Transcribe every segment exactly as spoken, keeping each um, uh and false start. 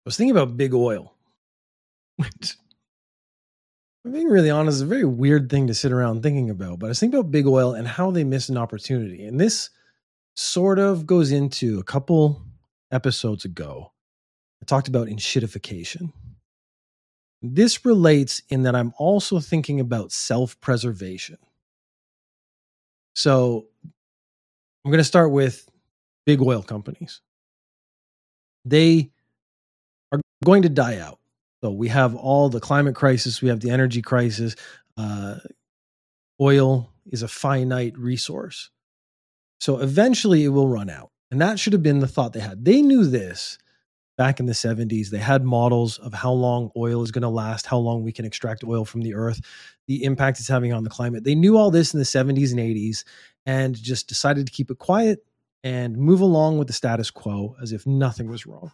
was thinking about big oil, which, I'm being really honest, is a very weird thing to sit around thinking about. But I was thinking about big oil and how they missed an opportunity. And this sort of goes into a couple episodes ago. I talked about enshittification. This relates in that I'm also thinking about self-preservation. So I'm going to start with big oil companies. They are going to die out. So we have all the climate crisis, we have the energy crisis. Uh, oil is a finite resource. So eventually it will run out. And that should have been the thought they had. They knew this back in the seventies. They had models of how long oil is going to last, how long we can extract oil from the earth, the impact it's having on the climate. They knew all this in the seventies and eighties and just decided to keep it quiet and move along with the status quo as if nothing was wrong.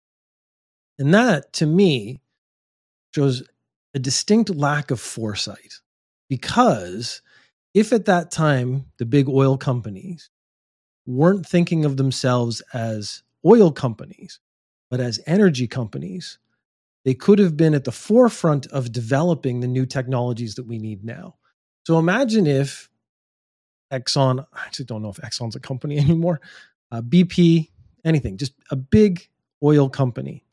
And that, to me, shows a distinct lack of foresight, because if at that time the big oil companies weren't thinking of themselves as oil companies, but as energy companies, they could have been at the forefront of developing the new technologies that we need now. So imagine if Exxon, I actually don't know if Exxon's a company anymore, uh, B P, anything, just a big oil company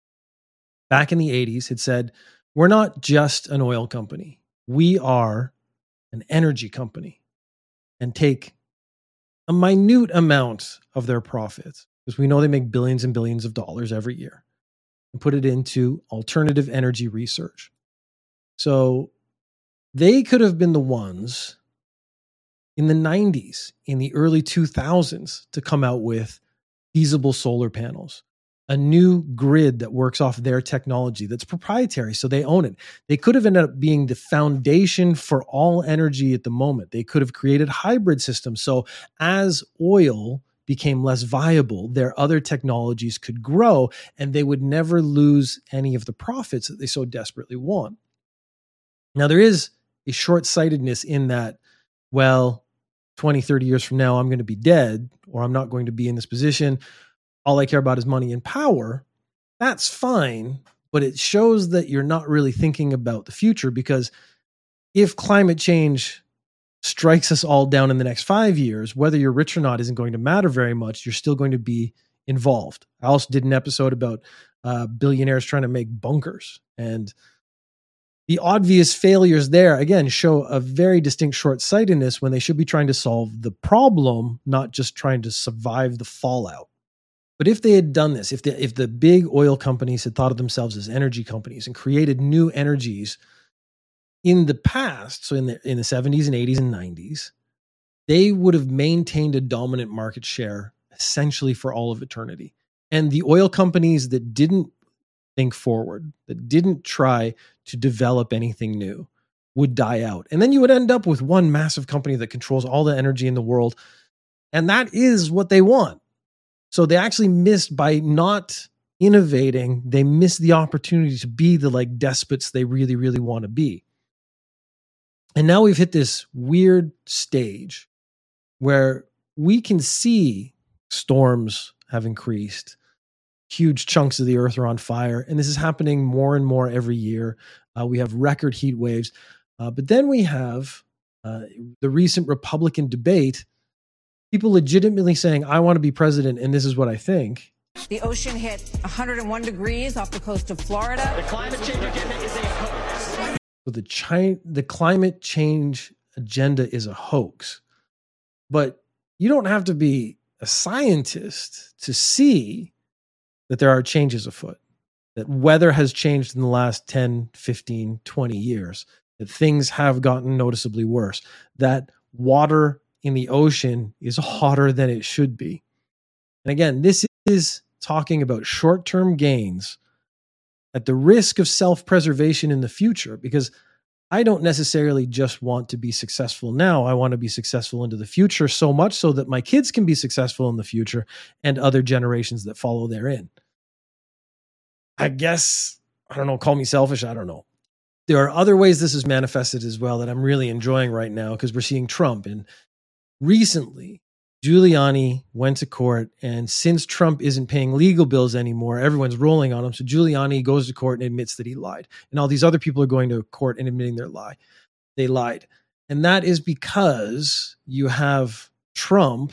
back in the eighties had said, we're not just an oil company. We are an energy company, and take a minute amount of their profits, because we know they make billions and billions of dollars every year, and put it into alternative energy research. So they could have been the ones in the nineties, in the early two thousands, to come out with feasible solar panels, a new grid that works off their technology that's proprietary, so they own it. They could have ended up being the foundation for all energy at the moment. They could have created hybrid systems. So as oil became less viable, their other technologies could grow, and they would never lose any of the profits that they so desperately want. Now, there is a short-sightedness in that, well, twenty, thirty years from now, I'm going to be dead, or I'm not going to be in this position. All I care about is money and power. That's fine, but it shows that you're not really thinking about the future, because if climate change strikes us all down in the next five years, whether you're rich or not isn't going to matter very much. You're still going to be involved. I also did an episode about uh, billionaires trying to make bunkers, and the obvious failures there, again, show a very distinct short-sightedness when they should be trying to solve the problem, not just trying to survive the fallout. But if they had done this, if the, if the big oil companies had thought of themselves as energy companies and created new energies in the past, so in the, in the seventies and eighties and nineties, they would have maintained a dominant market share essentially for all of eternity. And the oil companies that didn't think forward, that didn't try to develop anything new, would die out. And then you would end up with one massive company that controls all the energy in the world. And that is what they want. So they actually missed, by not innovating, they missed the opportunity to be the like despots they really, really want to be. And now we've hit this weird stage where we can see storms have increased. Huge chunks of the earth are on fire. And this is happening more and more every year. Uh, we have record heat waves. Uh, but then we have uh, the recent Republican debate, people legitimately saying, I want to be president, and this is what I think. The ocean hit one hundred one degrees off the coast of Florida. The climate change agenda is a hoax. So the, chi- the climate change agenda is a hoax. But you don't have to be a scientist to see that there are changes afoot, that weather has changed in the last ten, fifteen, twenty years, that things have gotten noticeably worse, that water in the ocean is hotter than it should be. And again, this is talking about short-term gains at the risk of self-preservation in the future, because I don't necessarily just want to be successful now. I want to be successful into the future, so much so that my kids can be successful in the future and other generations that follow therein. I guess, I don't know, call me selfish. I don't know. There are other ways this is manifested as well that I'm really enjoying right now, because we're seeing Trump. And recently, Giuliani went to court, and since Trump isn't paying legal bills anymore, everyone's rolling on him. So Giuliani goes to court and admits that he lied. And all these other people are going to court and admitting their lie. They lied. And that is because you have Trump.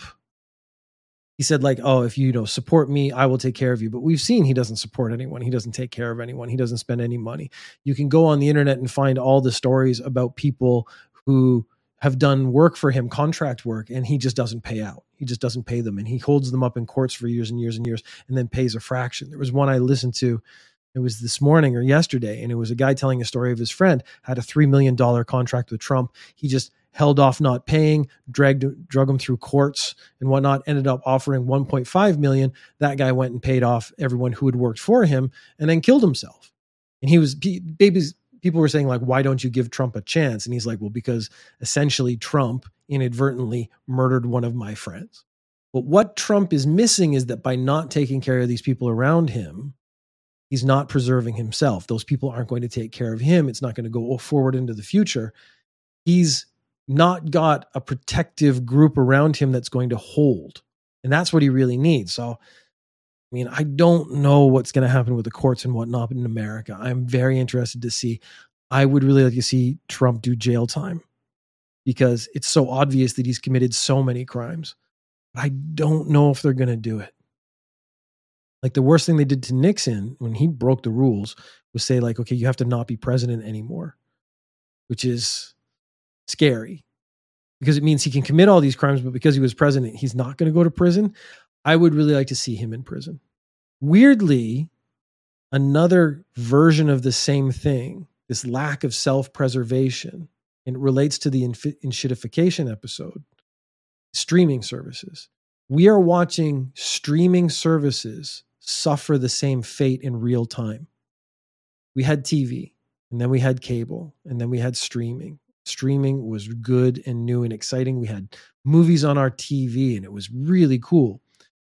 He said, like, oh, if you, you know, support me, I will take care of you. But we've seen he doesn't support anyone. He doesn't take care of anyone. He doesn't spend any money. You can go on the internet and find all the stories about people who have done work for him, contract work, and he just doesn't pay out. He just doesn't pay them. And he holds them up in courts for years and years and years and then pays a fraction. There was one I listened to, it was this morning or yesterday, and it was a guy telling a story of his friend had a three million dollars contract with Trump. He just held off not paying, dragged, drug him through courts and whatnot, ended up offering one point five million dollars. That guy went and paid off everyone who had worked for him and then killed himself. And he was, babies, people were saying, like, why don't you give Trump a chance? And he's like, well, because essentially Trump inadvertently murdered one of my friends. But what Trump is missing is that by not taking care of these people around him, he's not preserving himself. Those people aren't going to take care of him. It's not going to go forward into the future. He's not got a protective group around him that's going to hold. And that's what he really needs. So, I mean, I don't know what's going to happen with the courts and whatnot in America. I'm very interested to see. I would really like to see Trump do jail time because it's so obvious that he's committed so many crimes. I don't know if they're going to do it. Like the worst thing they did to Nixon when he broke the rules was say, like, okay, you have to not be president anymore, which is scary because it means he can commit all these crimes, but because he was president, he's not going to go to prison. I would really like to see him in prison. Weirdly, another version of the same thing, this lack of self-preservation, and it relates to the inf- inshitification episode, streaming services. We are watching streaming services suffer the same fate in real time. We had T V, and then we had cable, and then we had streaming. Streaming was good and new and exciting. We had movies on our T V, and it was really cool.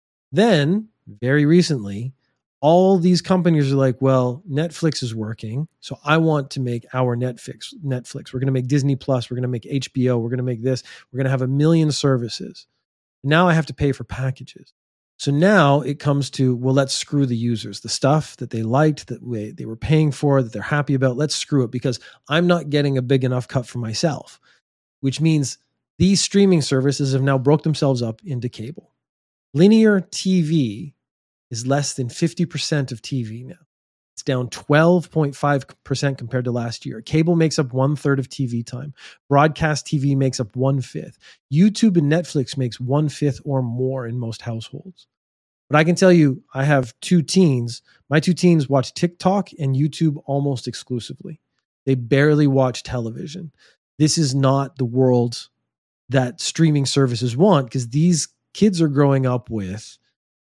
Then, very recently, all these companies are like, well, Netflix is working, so I want to make our Netflix. Netflix. We're going to make Disney Plus. We're going to make H B O. We're going to make this. We're going to have a million services. Now I have to pay for packages. So now it comes to, well, let's screw the users. The stuff that they liked, that we, they were paying for, that they're happy about, let's screw it because I'm not getting a big enough cut for myself, which means these streaming services have now broke themselves up into cable. Linear T V is less than fifty percent of T V now. It's down twelve point five percent compared to last year. Cable makes up one third of T V time. Broadcast T V makes up one fifth. YouTube and Netflix makes one fifth or more in most households. But I can tell you, I have two teens. My two teens watch TikTok and YouTube almost exclusively. They barely watch television. This is not the world that streaming services want because these kids are growing up with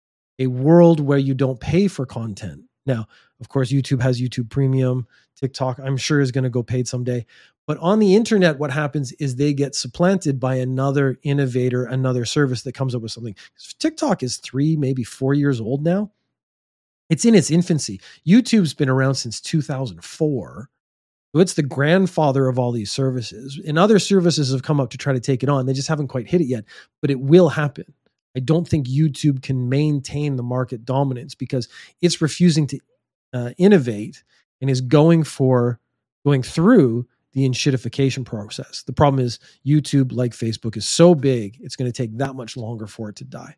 a world where you don't pay for content. Now, of course, YouTube has YouTube Premium. TikTok, I'm sure, is going to go paid someday. But on the internet, what happens is they get supplanted by another innovator, another service that comes up with something. TikTok is three, maybe four years old now. It's in its infancy. YouTube's been around since two thousand four. So it's the grandfather of all these services. And other services have come up to try to take it on. They just haven't quite hit it yet, but it will happen. I don't think YouTube can maintain the market dominance because it's refusing to uh, innovate and is going for going through the inshitification process. The problem is YouTube, like Facebook, is so big, it's going to take that much longer for it to die.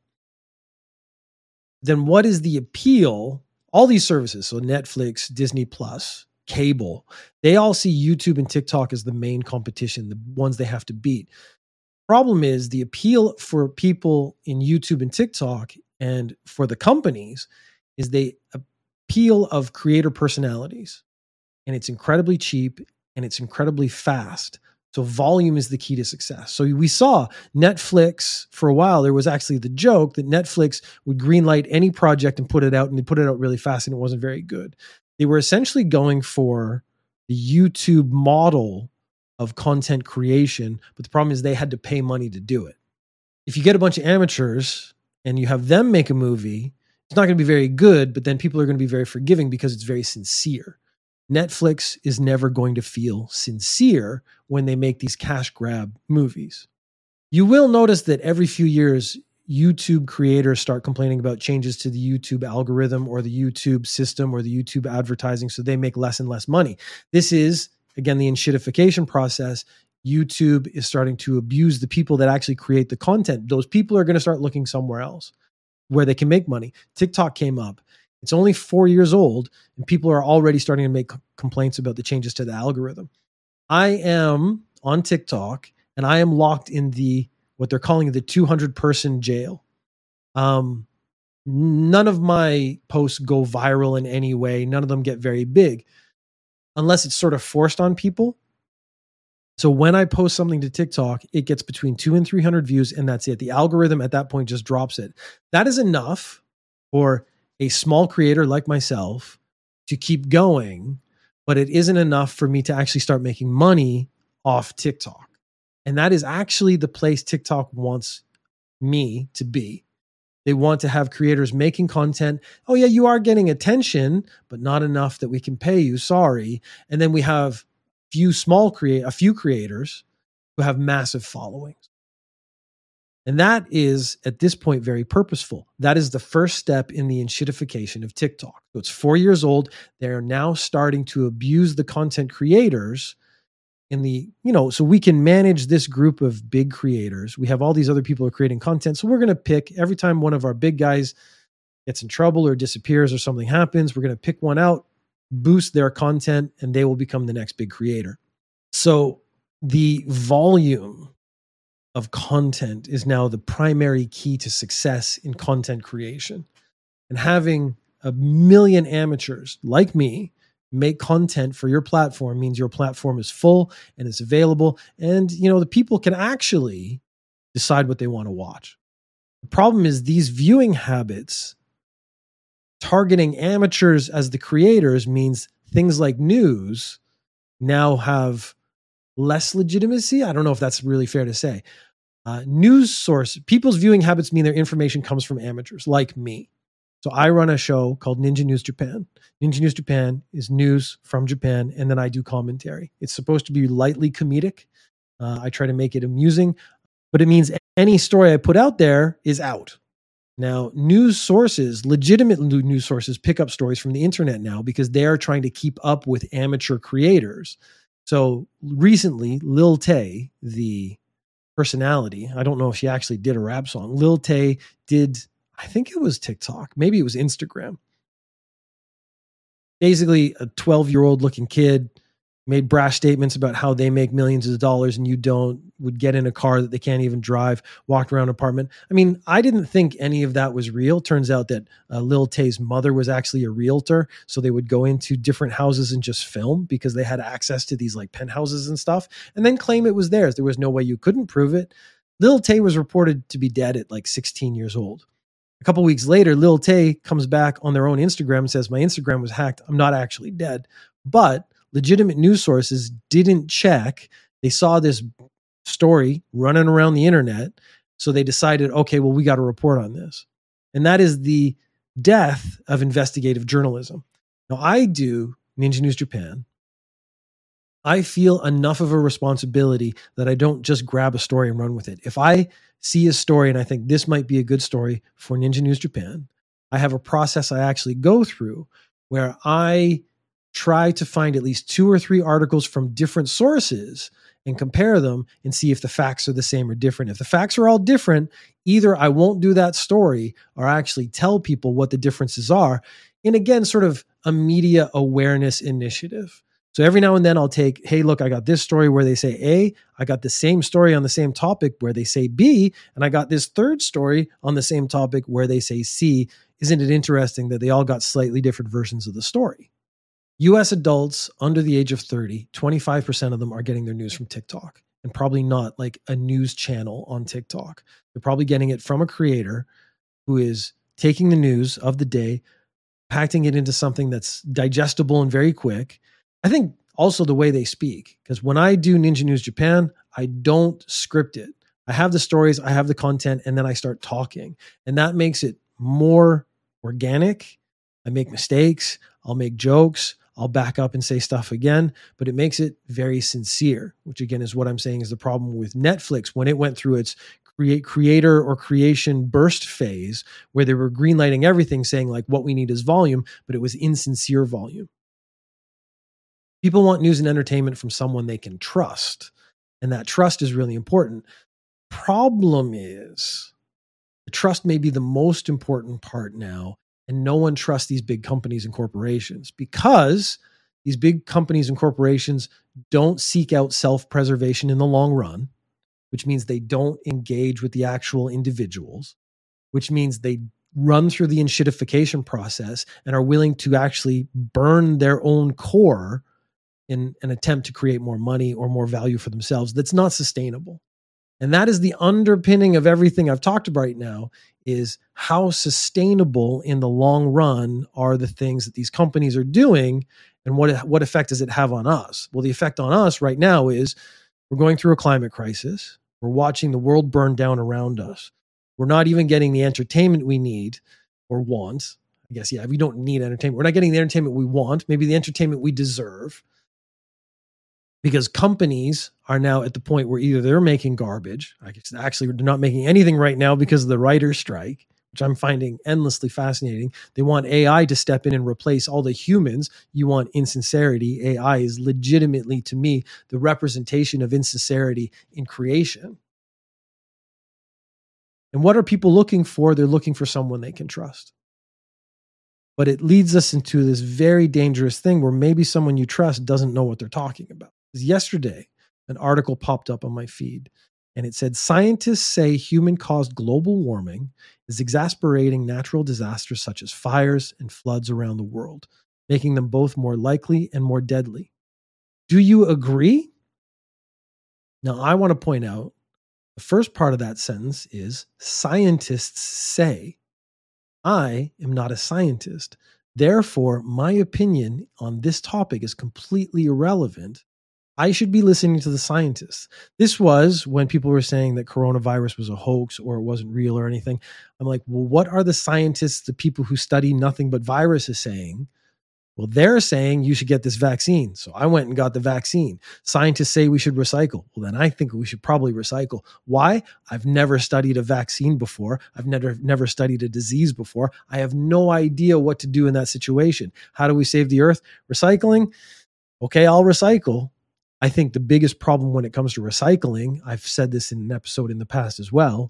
Then what is the appeal? All these services, so Netflix, Disney Plus, cable, they all see YouTube and TikTok as the main competition, the ones they have to beat. Problem is the appeal for people in YouTube and TikTok and for the companies is they appeal of creator personalities, and it's incredibly cheap and it's incredibly fast. So volume is the key to success. So we saw Netflix for a while. There was actually the joke that Netflix would greenlight any project and put it out, and they put it out really fast, and it wasn't very good. They were essentially going for the YouTube model of content creation, but the problem is they had to pay money to do it. If you get a bunch of amateurs and you have them make a movie, it's not going to be very good, but then people are going to be very forgiving because it's very sincere. Netflix is never going to feel sincere when they make these cash grab movies. You will notice that every few years YouTube creators start complaining about changes to the YouTube algorithm or the YouTube system or the YouTube advertising, so they make less and less money. This is, again, the enshittification process. YouTube is starting to abuse the people that actually create the content. Those people are going to start looking somewhere else where they can make money. TikTok came up. It's only four years old, and people are already starting to make complaints about the changes to the algorithm. I am on TikTok, and I am locked in the what they're calling the two hundred person jail. Um, none of my posts go viral in any way. None of them get very big unless it's sort of forced on people. So when I post something to TikTok, it gets between two and three hundred views, and that's it. The algorithm at that point just drops it. That is enough for a small creator like myself to keep going, but it isn't enough for me to actually start making money off TikTok. And that is actually the place TikTok wants me to be. They want to have creators making content. Oh yeah, you are getting attention, but not enough that we can pay you. Sorry. And then we have few small create a few creators who have massive followings. And that is at this point very purposeful. That is the first step in the enshittification of TikTok. So it's four years old. They're now starting to abuse the content creators in the, you know, so we can manage this group of big creators. We have all these other people who are creating content. So we're going to pick every time one of our big guys gets in trouble or disappears or something happens, we're going to pick one out, boost their content, and they will become the next big creator. So the volume of content is now the primary key to success in content creation. And having a million amateurs like me make content for your platform means your platform is full and it's available. And, you know, the people can actually decide what they want to watch. The problem is these viewing habits targeting amateurs as the creators means things like news now have less legitimacy. I don't know if that's really fair to say. Uh, news source, people's viewing habits mean their information comes from amateurs like me. So I run a show called Ninja News Japan. Ninja News Japan is news from Japan, and then I do commentary. It's supposed to be lightly comedic. Uh, I try to make it amusing, but it means any story I put out there is out. Now, news sources, legitimate news sources, pick up stories from the internet now because they are trying to keep up with amateur creators. So recently, Lil Tay, the personality, I don't know if she actually did a rap song. Lil Tay did, I think it was TikTok, maybe it was Instagram. Basically, a twelve-year-old looking kid made brash statements about how they make millions of dollars and you don't, would get in a car that they can't even drive, walked around an apartment. I mean, I didn't think any of that was real. Turns out that uh, Lil Tay's mother was actually a realtor. So they would go into different houses and just film because they had access to these like penthouses and stuff and then claim it was theirs. There was no way you couldn't prove it. Lil Tay was reported to be dead at like sixteen years old. A couple weeks later, Lil Tay comes back on their own Instagram and says, my Instagram was hacked. I'm not actually dead. But legitimate news sources didn't check. They saw this story running around the internet. So they decided, okay, well, we got to report on this. And that is the death of investigative journalism. Now, I do Ninja News Japan. I feel enough of a responsibility that I don't just grab a story and run with it. If I see a story and I think this might be a good story for Ninja News Japan, I have a process I actually go through where I try to find at least two or three articles from different sources and compare them and see if the facts are the same or different. If the facts are all different, either I won't do that story or actually tell people what the differences are. And again, sort of a media awareness initiative. So every now and then I'll take, hey, look, I got this story where they say A, I got the same story on the same topic where they say B, and I got this third story on the same topic where they say C. Isn't it interesting that they all got slightly different versions of the story? U S adults under the age of thirty, twenty-five percent of them are getting their news from TikTok, and probably not like a news channel on TikTok. They're probably getting it from a creator who is taking the news of the day, packing it into something that's digestible and very quick. I think also the way they speak, because when I do Ninja News Japan, I don't script it. I have the stories, I have the content, and then I start talking. And that makes it more organic. I make mistakes. I'll make jokes. I'll back up and say stuff again, but it makes it very sincere, which again is what I'm saying is the problem with Netflix when it went through its create creator or creation burst phase where they were greenlighting everything, saying like what we need is volume, but it was insincere volume. People want news and entertainment from someone they can trust. And that trust is really important. Problem is, the trust may be the most important part now, and no one trusts these big companies and corporations because these big companies and corporations don't seek out self-preservation in the long run, which means they don't engage with the actual individuals, which means they run through the enshittification process and are willing to actually burn their own core in an attempt to create more money or more value for themselves. That's not sustainable. And that is the underpinning of everything I've talked about right now, is how sustainable in the long run are the things that these companies are doing, and what, what effect does it have on us? Well, the effect on us right now is we're going through a climate crisis. We're watching the world burn down around us. We're not even getting the entertainment we need or want. I guess, yeah, we don't need entertainment. We're not getting the entertainment we want, maybe the entertainment we deserve. Because companies are now at the point where either they're making garbage. Actually, they're not making anything right now because of the writer's strike, which I'm finding endlessly fascinating. They want A I to step in and replace all the humans. You want insincerity. A I is legitimately, to me, the representation of insincerity in creation. And what are people looking for? They're looking for someone they can trust. But it leads us into this very dangerous thing where maybe someone you trust doesn't know what they're talking about. Yesterday, an article popped up on my feed, and it said, scientists say human-caused global warming is exacerbating natural disasters such as fires and floods around the world, making them both more likely and more deadly. Do you agree? Now, I want to point out the first part of that sentence is scientists say. I am not a scientist. Therefore, my opinion on this topic is completely irrelevant. I should be listening to the scientists. This was when people were saying that coronavirus was a hoax or it wasn't real or anything. I'm like, well, what are the scientists, the people who study nothing but viruses, saying? Well, they're saying you should get this vaccine. So I went and got the vaccine. Scientists say we should recycle. Well, then I think we should probably recycle. Why? I've never studied a vaccine before. I've never, never studied a disease before. I have no idea what to do in that situation. How do we save the earth? Recycling? Okay, I'll recycle. I think the biggest problem when it comes to recycling, I've said this in an episode in the past as well,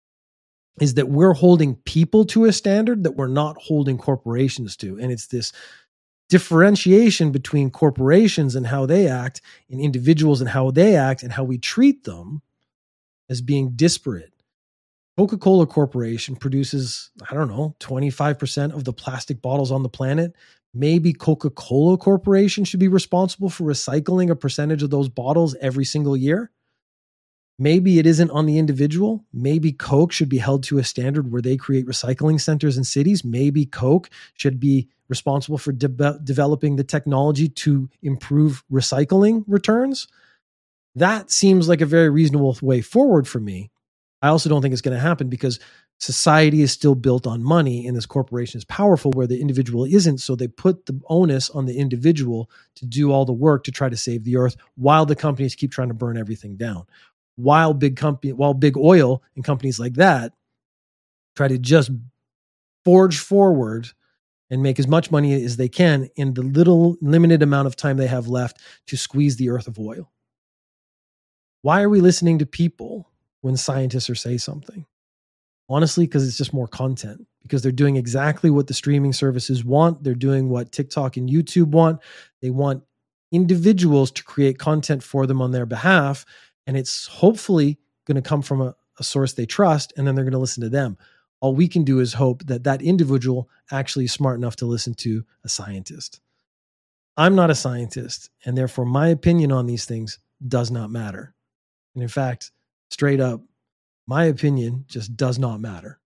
is that we're holding people to a standard that we're not holding corporations to. And it's this differentiation between corporations and how they act and individuals and how they act and how we treat them as being disparate. Coca-Cola Corporation produces, I don't know, twenty-five percent of the plastic bottles on the planet. Maybe Coca-Cola Corporation should be responsible for recycling a percentage of those bottles every single year. Maybe it isn't on the individual. Maybe Coke should be held to a standard where they create recycling centers in cities. Maybe Coke should be responsible for de- developing the technology to improve recycling returns. That seems like a very reasonable way forward for me. I also don't think it's going to happen because society is still built on money and this corporation is powerful where the individual isn't. So they put the onus on the individual to do all the work to try to save the earth while the companies keep trying to burn everything down. While big company, while big oil and companies like that try to just forge forward and make as much money as they can in the little limited amount of time they have left to squeeze the earth of oil. Why are we listening to people when scientists are saying something? Honestly, because it's just more content, because they're doing exactly what the streaming services want. They're doing what TikTok and YouTube want. They want individuals to create content for them on their behalf. And it's hopefully going to come from a, a source they trust, and then they're going to listen to them. All we can do is hope that that individual actually is smart enough to listen to a scientist. I'm not a scientist, and therefore my opinion on these things does not matter. And in fact, straight up, my opinion just does not matter.